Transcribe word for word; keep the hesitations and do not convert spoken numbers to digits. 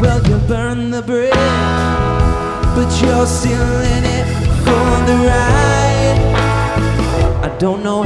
Well, you burn the bridge, but you're still in it for the ride. I don't know